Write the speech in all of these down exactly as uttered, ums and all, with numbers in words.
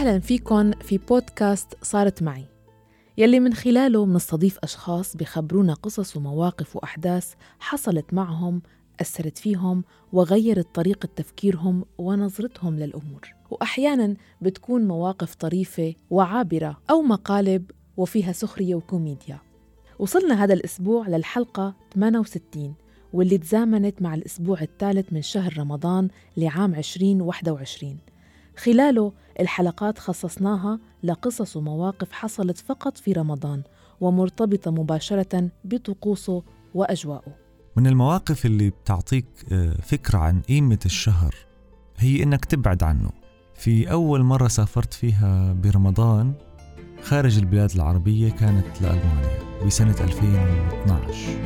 أهلاً فيكن في بودكاست صارت معي، يلي من خلاله منستضيف أشخاص بيخبرونا قصص ومواقف وأحداث حصلت معهم أثرت فيهم وغيرت طريقة تفكيرهم ونظرتهم للأمور. وأحياناً بتكون مواقف طريفة وعابرة أو مقالب وفيها سخرية وكوميديا. وصلنا هذا الأسبوع للحلقة ثمانية وستين، واللي تزامنت مع الأسبوع الثالث من شهر رمضان لعام عشرين واحد وعشرين. خلاله الحلقات خصصناها لقصص ومواقف حصلت فقط في رمضان ومرتبطة مباشرة بطقوسه وأجواءه. من المواقف اللي بتعطيك فكرة عن قيمة الشهر هي إنك تبعد عنه. في أول مرة سافرت فيها برمضان خارج البلاد العربية كانت لألمانيا بسنة ألفين واثناشر.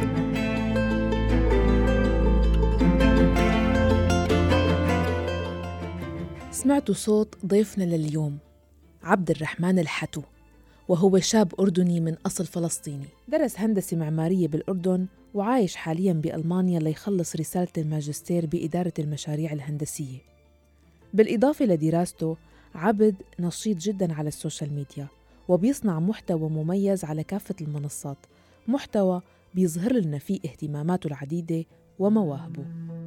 سمعتوا صوت ضيفنا لليوم عبد الرحمن الحتو، وهو شاب أردني من أصل فلسطيني. درس هندسة معمارية بالأردن وعايش حالياً بألمانيا ليخلص رسالة الماجستير بإدارة المشاريع الهندسية. بالإضافة لدراسته، عبد نشيط جداً على السوشيال ميديا وبيصنع محتوى مميز على كافة المنصات، محتوى بيظهر لنا فيه اهتماماته العديدة ومواهبه.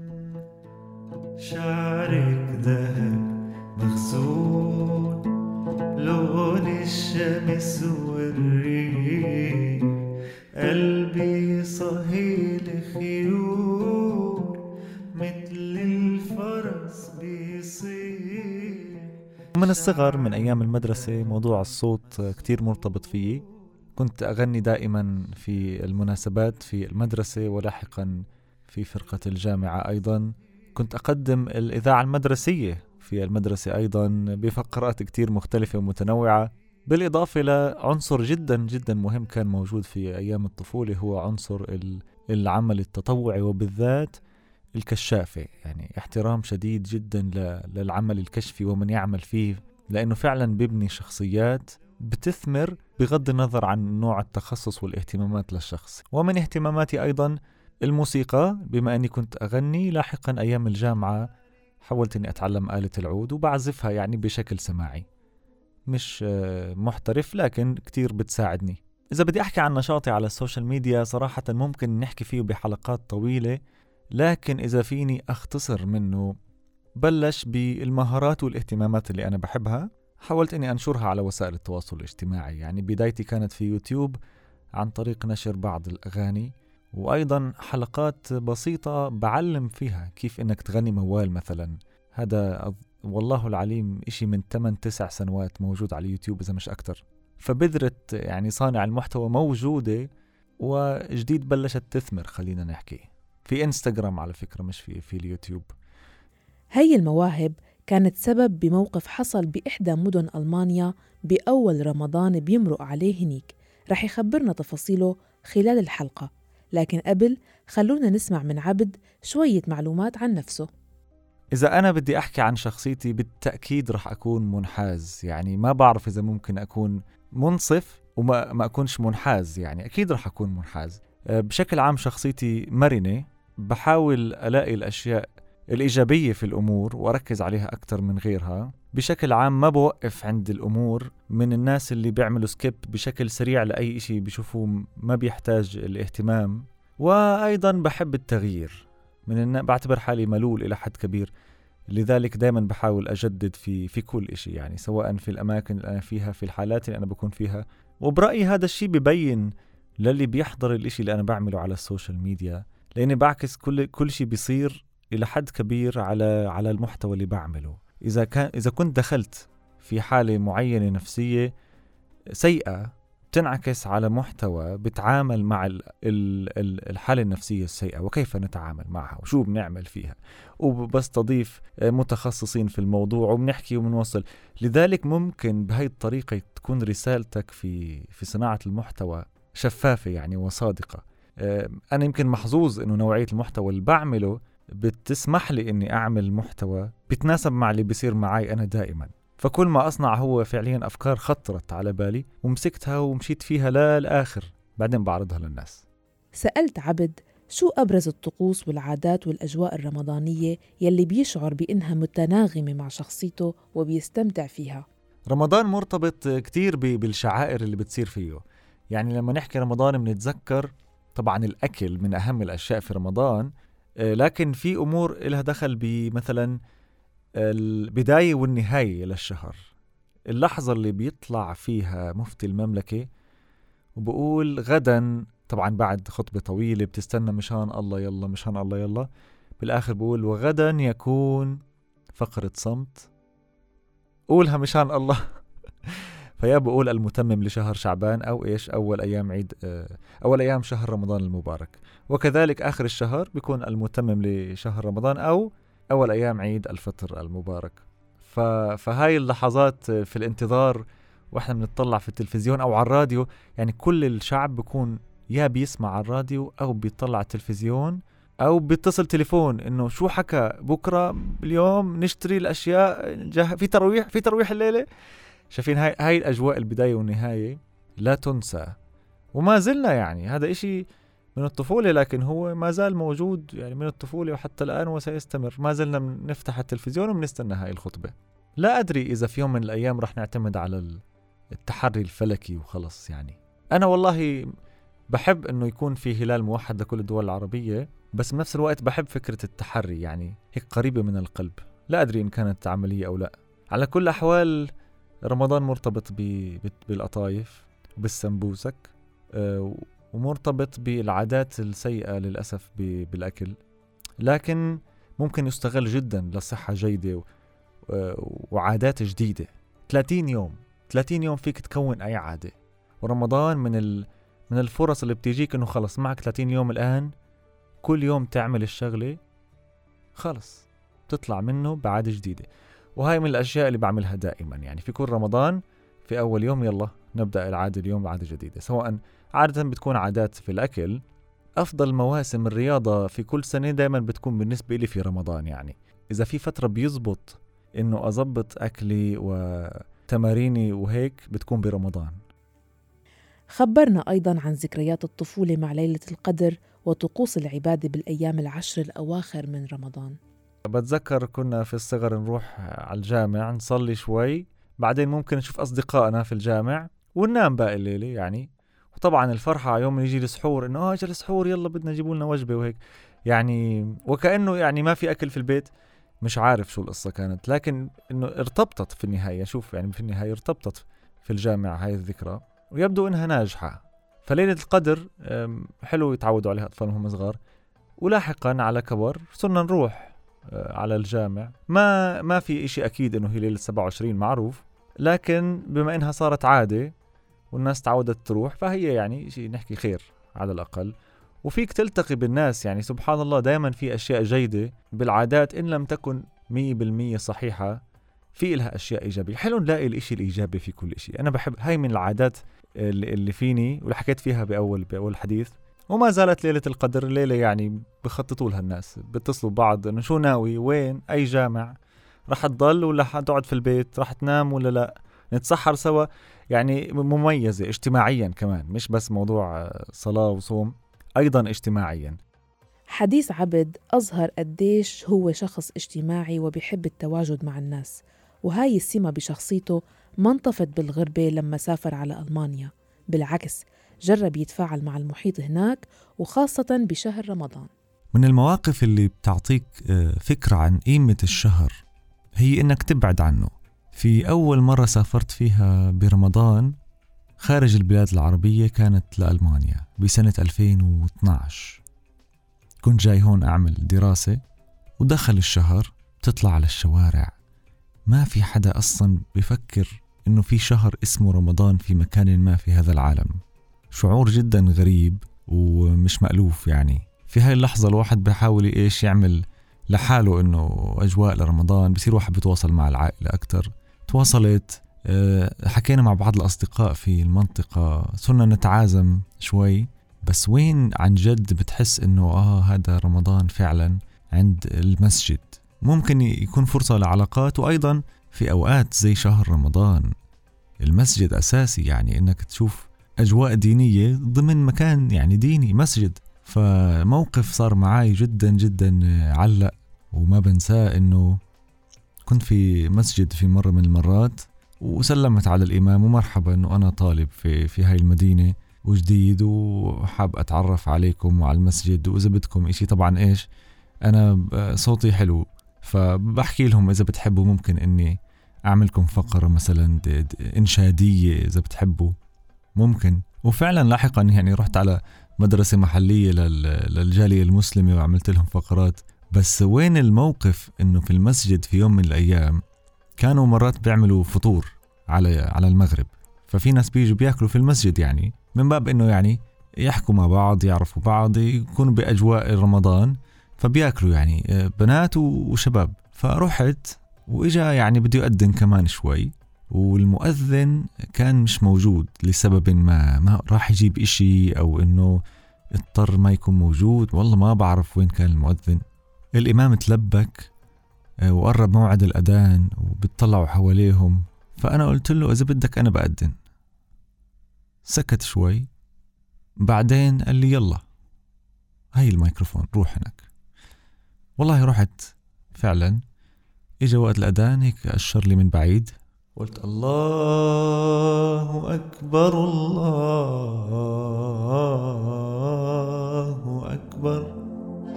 شعرك ذهب مغسول، لون الشمس والريح، قلبي صهيل خيول مثل الفرس بيصيح. من الصغر من أيام المدرسة موضوع الصوت كتير مرتبط فيي. كنت أغني دائما في المناسبات في المدرسة ولاحقا في فرقة الجامعة. أيضا كنت أقدم الإذاعة المدرسية في المدرسة أيضا بفقرات كتير مختلفة ومتنوعة. بالإضافة لعنصر جدا جدا مهم كان موجود في أيام الطفولة، هو عنصر العمل التطوعي وبالذات الكشافة. يعني احترام شديد جدا للعمل الكشفي ومن يعمل فيه، لأنه فعلا بيبني شخصيات بتثمر بغض النظر عن نوع التخصص والاهتمامات للشخص. ومن اهتماماتي أيضا الموسيقى، بما أني كنت أغني. لاحقا أيام الجامعة حاولت أني أتعلم آلة العود وبعزفها يعني بشكل سماعي، مش محترف لكن كتير بتساعدني. إذا بدي أحكي عن نشاطي على السوشيال ميديا صراحة ممكن نحكي فيه بحلقات طويلة، لكن إذا فيني أختصر منه بلش بالمهارات والاهتمامات اللي أنا بحبها. حاولت أني أنشرها على وسائل التواصل الاجتماعي. يعني بدايتي كانت في يوتيوب عن طريق نشر بعض الأغاني، وأيضا حلقات بسيطة بعلم فيها كيف إنك تغني موال مثلا. هذا والله العليم إشي من ثمانية تسع سنوات موجود على يوتيوب إذا مش أكتر. فبذرة يعني صانع المحتوى موجودة وجديد بلشت تثمر، خلينا نحكي في إنستغرام على فكرة، مش في في اليوتيوب. هاي المواهب كانت سبب بموقف حصل بإحدى مدن ألمانيا بأول رمضان بيمرق عليه هنيك. رح يخبرنا تفاصيله خلال الحلقة، لكن قبل خلونا نسمع من عبد شوية معلومات عن نفسه. إذا أنا بدي أحكي عن شخصيتي بالتأكيد رح أكون منحاز. يعني ما بعرف إذا ممكن أكون منصف وما ما أكونش منحاز، يعني أكيد رح أكون منحاز. بشكل عام شخصيتي مرنة، بحاول ألاقي الأشياء الإيجابية في الأمور وأركز عليها أكتر من غيرها. بشكل عام ما بوقف عند الأمور، من الناس اللي بيعملوا سكيب بشكل سريع لأي إشي بيشوفوه ما بيحتاج الاهتمام. وأيضا بحب التغيير، من النا... بعتبر حالي ملول إلى حد كبير، لذلك دايما بحاول أجدد في في كل إشي، يعني سواء في الأماكن اللي أنا فيها، في الحالات اللي أنا بكون فيها. وبرأيي هذا الشيء بيبين للي بيحضر الإشي اللي أنا بعمله على السوشيال ميديا، لأني بعكس كل كل شيء بيصير إلى حد كبير على على المحتوى اللي بعمله. إذا كان إذا كنت دخلت في حالة معينة نفسية سيئة تنعكس على محتوى بتعامل مع ال ال الحالة النفسية السيئة وكيف نتعامل معها وشو بنعمل فيها، وبستضيف متخصصين في الموضوع وبنحكي وبنوصل. لذلك ممكن بهاي الطريقة تكون رسالتك في في صناعة المحتوى شفافة يعني وصادقة. أنا يمكن محظوظ إنه نوعية المحتوى اللي بعمله بتسمح لي إني أعمل محتوى بتناسب مع اللي بيصير معي أنا دائما. فكل ما أصنع هو فعليا أفكار خطرت على بالي ومسكتها ومشيت فيها للآخر، بعدين بعرضها للناس. سألت عبد شو أبرز الطقوس والعادات والأجواء الرمضانية يلي بيشعر بإنها متناغمة مع شخصيته وبيستمتع فيها. رمضان مرتبط كتير بالشعائر اللي بتصير فيه. يعني لما نحكي رمضان بنتذكر طبعا الأكل من أهم الأشياء في رمضان، لكن في أمور إلها دخل بمثلا البداية والنهاية للشهر. اللحظة اللي بيطلع فيها مفتي المملكة وبقول غدا، طبعا بعد خطبة طويلة بتستنى مشان الله يلا مشان الله يلا، بالآخر بقول وغدا يكون فقرة صمت، قولها مشان الله. فيا بقول المتمم لشهر شعبان أو إيش أول أيام عيد أول أيام شهر رمضان المبارك، وكذلك آخر الشهر بيكون المتمم لشهر رمضان أو أول أيام عيد الفطر المبارك. فهاي اللحظات في الانتظار وإحنا بنطلع في التلفزيون أو على الراديو، يعني كل الشعب بيكون يا بيسمع على الراديو أو بيطلع على التلفزيون أو بيتصل تليفون إنه شو حكى بكرة اليوم نشتري الأشياء في ترويح في ترويح الليلة. شايفين هاي هاي الأجواء البداية والنهاية لا تنسى، وما زلنا يعني هذا إشي من الطفولة، لكن هو ما زال موجود يعني من الطفولة وحتى الآن وسيستمر. ما زلنا نفتح التلفزيون وبنستنى هاي الخطبة. لا أدري إذا في يوم من الأيام رح نعتمد على التحري الفلكي وخلص. يعني أنا والله بحب إنه يكون في هلال موحد لكل الدول العربية، بس بنفس الوقت بحب فكرة التحري، يعني هيك قريبة من القلب. لا أدري إن كانت عملية أو لا. على كل أحوال رمضان مرتبط بالقطايف وبالسمبوسك، أه ومرتبط بالعادات السيئة للأسف بالأكل، لكن ممكن يستغل جدا لصحة جيدة وعادات جديدة. ثلاثين يوم ثلاثين يوم فيك تكون أي عادة، ورمضان من ال من الفرص اللي بتيجيك إنه خلص معك ثلاثين يوم الآن، كل يوم تعمل الشغلة خلص تطلع منه بعادة جديدة. وهاي من الأشياء اللي بعملها دائما، يعني في كل رمضان في أول يوم يلا نبدأ العادة اليوم بعادة جديدة، سواء عادة بتكون عادات في الأكل. أفضل مواسم الرياضة في كل سنة دائما بتكون بالنسبة لي في رمضان. يعني إذا في فترة بيزبط إنه أضبط أكلي وتماريني وهيك بتكون برمضان. خبرنا أيضاً عن ذكريات الطفولة مع ليلة القدر وطقوس العبادة بالأيام العشر الأواخر من رمضان. بتذكر كنا في الصغر نروح على الجامع نصلي شوي، بعدين ممكن نشوف أصدقائنا في الجامع وننام باقي الليلة يعني. وطبعا الفرحة يوم يجي السحور إنه آه اجى السحور يلا بدنا نجيبوا لنا وجبة وهيك يعني، وكأنه يعني ما في أكل في البيت. مش عارف شو القصة كانت، لكن إنه ارتبطت في النهاية. شوف يعني في النهاية ارتبطت في الجامع هاي الذكرى، ويبدو إنها ناجحة. فليلة القدر حلو يتعودوا عليها أطفال وهم صغار، ولاحقا على كبر صرنا نروح على الجامع. ما ما في إشي أكيد إنه هي ليلة سبعة وعشرين معروف، لكن بما إنها صارت عادة والناس تعودت تروح، فهي يعني شيء نحكي خير على الأقل. وفيك تلتقي بالناس، يعني سبحان الله دائما في أشياء جيدة بالعادات إن لم تكن مية بالمية صحيحة، في لها أشياء إيجابية. حلو نلاقي الإشي الإيجابي في كل إشي. أنا بحب هاي من العادات اللي, اللي فيني واللي حكيت فيها بأول بأول حديث. وما زالت ليلة القدر الليلة يعني بخططوا لها الناس، بتصلوا بعض إنه شو ناوي، وين، أي جامع راح تضل ولا حتقعد في البيت، راح تنام ولا لا، نتسحر سوا. يعني مميزة اجتماعيا كمان، مش بس موضوع صلاة وصوم، أيضا اجتماعيا. حديث عبد أظهر قديش هو شخص اجتماعي وبيحب التواجد مع الناس، وهاي السمة بشخصيته ما انطفت بالغربة لما سافر على ألمانيا. بالعكس جرب يتفاعل مع المحيط هناك، وخاصة بشهر رمضان. من المواقف اللي بتعطيك فكرة عن قيمة الشهر هي إنك تبعد عنه. في أول مرة سافرت فيها برمضان خارج البلاد العربية كانت لألمانيا بسنة ألفين واثناشر. كنت جاي هون أعمل دراسة، ودخل الشهر تطلع على الشوارع ما في حدا أصلا بفكر إنه في شهر اسمه رمضان في مكان ما في هذا العالم. شعور جدا غريب ومش مألوف. يعني في هاي اللحظة الواحد بيحاول إيش يعمل لحاله إنه أجواء لرمضان، بصير واحد بيتواصل مع العائلة أكتر. تواصلت، حكينا مع بعض الأصدقاء في المنطقة، صرنا نتعازم شوي. بس وين عن جد بتحس إنه آه هذا رمضان فعلا عند المسجد. ممكن يكون فرصة لعلاقات، وأيضا في أوقات زي شهر رمضان المسجد أساسي، يعني إنك تشوف أجواء دينية ضمن مكان يعني ديني مسجد. فموقف صار معاي جدا جدا علق وما بنساه، إنه كنت في مسجد في مرة من المرات، وسلمت على الإمام ومرحبا إنه أنا طالب في في هاي المدينة وجديد وحاب أتعرف عليكم وعلى المسجد، وإذا بدكم إشي طبعا إيش أنا صوتي حلو فبحكي لهم إذا بتحبوا ممكن إني أعملكم فقرة مثلا إنشادية إذا بتحبوا ممكن. وفعلا لاحقا يعني رحت على مدرسة محلية للجالية المسلمة وعملت لهم فقرات. بس وين الموقف إنه في المسجد في يوم من الأيام كانوا مرات بيعملوا فطور على على المغرب، ففي ناس بيجوا بياكلوا في المسجد يعني من باب إنه يعني يحكوا مع بعض يعرفوا بعض يكونوا بأجواء رمضان، فبياكلوا يعني بنات وشباب. فرحت وإجا يعني بده يؤذن كمان شوي والمؤذن كان مش موجود لسبب ما ما راح يجيب إشي أو إنه اضطر ما يكون موجود، والله ما بعرف وين كان المؤذن. الإمام تلبك وقرب موعد الأذان وبتطلعوا حواليهم، فأنا قلت له إذا بدك أنا بأذن. سكت شوي بعدين قال لي يلا هاي الميكروفون روح هناك. والله رحت فعلا. إجا وقت الأذان هيك أشر لي من بعيد، قلت الله أكبر الله أكبر.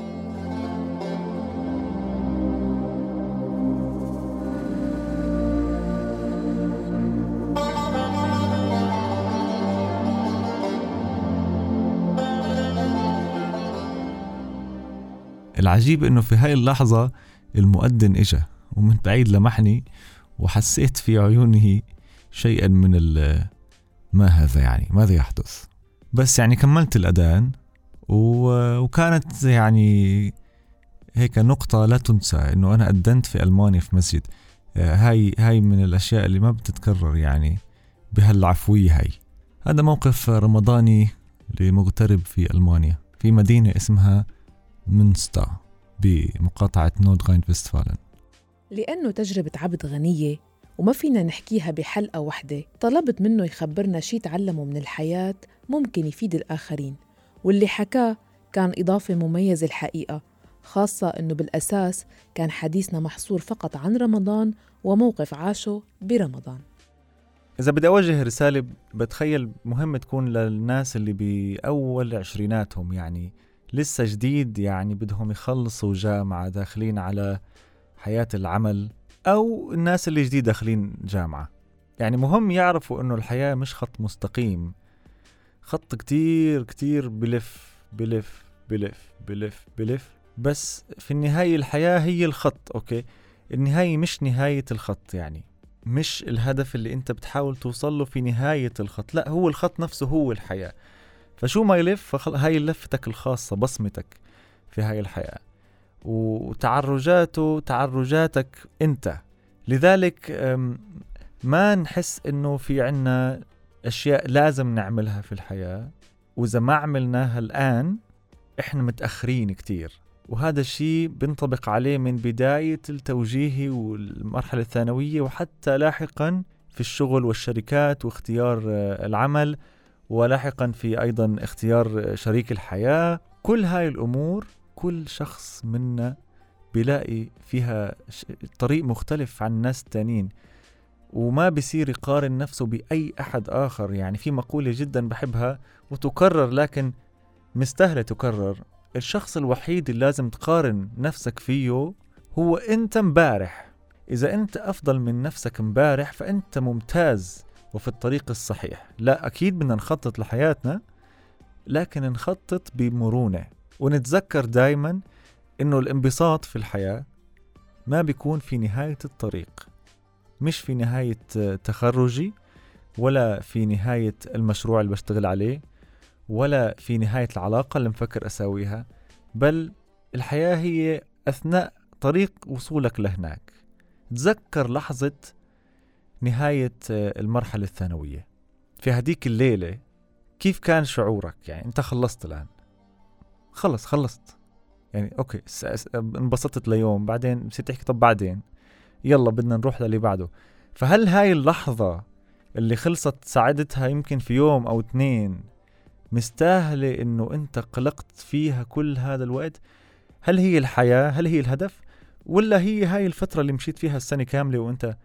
العجيب إنه في هاي اللحظة المؤذن إجا ومن بعيد لمحني وحسيت في عيونه شيئا من ما هذا يعني ماذا يحدث. بس يعني كملت الأذان وكانت يعني هيك نقطة لا تنسى إنه أنا أذنت في ألمانيا في مسجد. هاي هاي من الأشياء اللي ما بتتكرر يعني بهالعفوية. هاي هذا موقف رمضاني لمغترب في ألمانيا في مدينة اسمها منستا بمقاطعة نوردغاين فيستفالن. لأنه تجربة عبد غنية وما فينا نحكيها بحلقة واحدة، طلبت منه يخبرنا شي تعلمه من الحياة ممكن يفيد الآخرين، واللي حكاه كان إضافة مميزة الحقيقة، خاصة أنه بالأساس كان حديثنا محصور فقط عن رمضان وموقف عاشه برمضان. إذا بدي أوجه رسالة بتخيل مهم تكون للناس اللي بأول عشريناتهم يعني لسه جديد يعني بدهم يخلصوا جامعة داخلين على حياة العمل، أو الناس اللي جديد داخلين جامعة. يعني مهم يعرفوا إنه الحياة مش خط مستقيم، خط كتير كتير بلف بلف بلف بلف بلف، بس في النهاية الحياة هي الخط. أوكي النهاية مش نهاية الخط، يعني مش الهدف اللي أنت بتحاول توصله في نهاية الخط، لا هو الخط نفسه هو الحياة. فشو ما يلف هاي لفتك الخاصة، بصمتك في هاي الحياة وتعرجاته تعرجاتك أنت. لذلك ما نحس إنه في عنا أشياء لازم نعملها في الحياة، وإذا ما عملناها الآن إحنا متأخرين كتير. وهذا الشيء بنطبق عليه من بداية التوجيهي والمرحلة الثانوية وحتى لاحقا في الشغل والشركات واختيار العمل، ولاحقا في أيضا اختيار شريك الحياة. كل هاي الأمور كل شخص منا بيلاقي فيها طريق مختلف عن الناس التانيين، وما بيصير يقارن نفسه بأي أحد آخر. يعني في مقولة جدا بحبها وتكرر لكن مستاهلة تكرر، الشخص الوحيد اللي لازم تقارن نفسك فيه هو أنت مبارح. إذا أنت أفضل من نفسك مبارح فأنت ممتاز وفي الطريق الصحيح. لا أكيد بدنا نخطط لحياتنا، لكن نخطط بمرونة، ونتذكر دايما إنه الانبساط في الحياة ما بيكون في نهاية الطريق، مش في نهاية تخرجي ولا في نهاية المشروع اللي بشتغل عليه ولا في نهاية العلاقة اللي مفكر أساويها، بل الحياة هي أثناء طريق وصولك لهناك. تذكر لحظة نهاية المرحلة الثانوية في هديك الليلة، كيف كان شعورك؟ يعني أنت خلصت الآن، خلص خلصت يعني أوكي انبسطت ليوم، بعدين بصير تحكي طب بعدين يلا بدنا نروح للي بعده. فهل هاي اللحظة اللي خلصت ساعدتها يمكن في يوم أو اثنين مستاهلة إنه أنت قلقت فيها كل هذا الوقت؟ هل هي الحياة؟ هل هي الهدف؟ ولا هي هاي الفترة اللي مشيت فيها السنة كاملة وأنت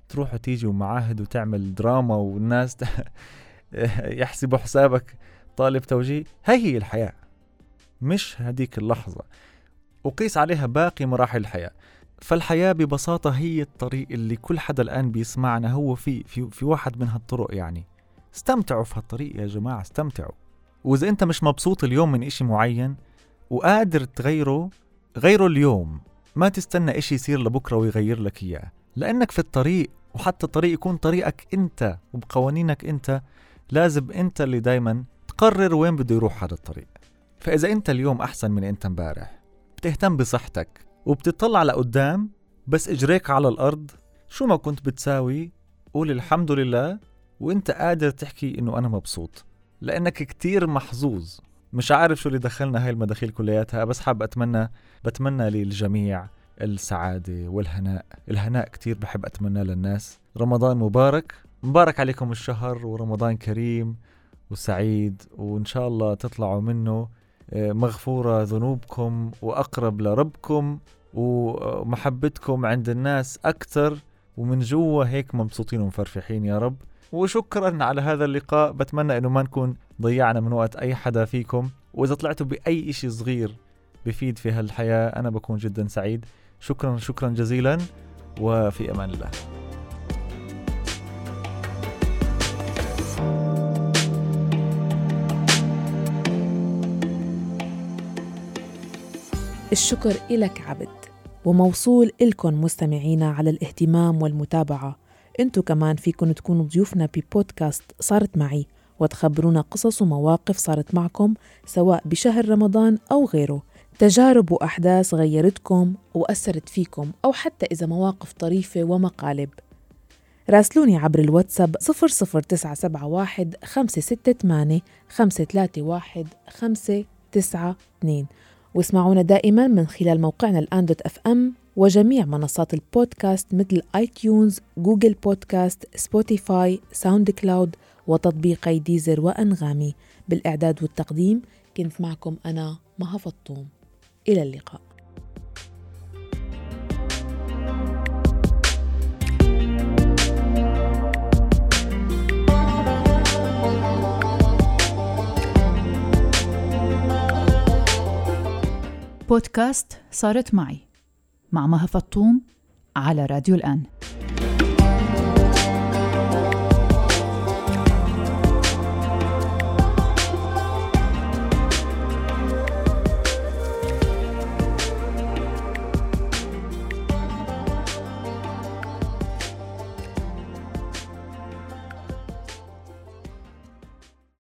تروح وتيجي ومعاهد وتعمل دراما والناس يحسبوا حسابك طالب توجيه. هاي هي الحياة، مش هديك اللحظة، وقيس عليها باقي مراحل الحياة. فالحياة ببساطة هي الطريق اللي كل حدا الآن بيسمعنا هو في في في واحد من هالطرق. يعني استمتعوا في هالطريق يا جماعة، استمتعوا. وإذا أنت مش مبسوط اليوم من إشي معين وقادر تغيره، غيره اليوم، ما تستنى إشي يصير لبكرة ويغير لك إياه، لأنك في الطريق، وحتى الطريق يكون طريقك أنت وبقوانينك أنت. لازم أنت اللي دايما تقرر وين بده يروح هذا الطريق. فإذا أنت اليوم أحسن من أنت مبارح، بتهتم بصحتك وبتطلع لقدام، بس إجريك على الأرض، شو ما كنت بتساوي قول الحمد لله، وإنت قادر تحكي إنه أنا مبسوط، لأنك كتير محظوظ. مش عارف شو اللي دخلنا هاي المداخيل كلياتها، بس حاب أتمنى بتمنى للجميع السعادة والهناء. الهناء كتير بحب أتمنى للناس. رمضان مبارك، مبارك عليكم الشهر، ورمضان كريم وسعيد، وإن شاء الله تطلعوا منه مغفورة ذنوبكم وأقرب لربكم ومحبتكم عند الناس أكثر، ومن جوا هيك مبسوطين ومفرفحين يا رب. وشكرا على هذا اللقاء. بتمنى أنه ما نكون ضيعنا من وقت أي حدا فيكم، وإذا طلعتوا بأي إشي صغير بفيد في هالحياة أنا بكون جدا سعيد. شكرا شكرا جزيلا، وفي أمان الله. الشكر إلك عبد، وموصول إلكن مستمعينا على الاهتمام والمتابعة. انتو كمان فيكن تكونوا ضيوفنا ببودكاست صارت معي، وتخبرونا قصص ومواقف صارت معكم سواء بشهر رمضان أو غيره، تجارب وأحداث غيرتكم وأثرت فيكم، أو حتى إذا مواقف طريفة ومقالب. راسلوني عبر الواتساب صفر صفر تسعة سبعة واحد خمسة ستة ثمانية خمسة ثلاثة واحد خمسة تسعة اثنين، واسمعونا دائما من خلال موقعنا الآن دوت أف أم وجميع منصات البودكاست مثل آي تيونز، جوجل بودكاست، سبوتيفاي، ساوند كلاود، وتطبيقي ديزر وأنغامي. بالإعداد والتقديم كنت معكم أنا مها فطوم. إلى اللقاء. بودكاست صارت معي مع مها فطوم على راديو الآن.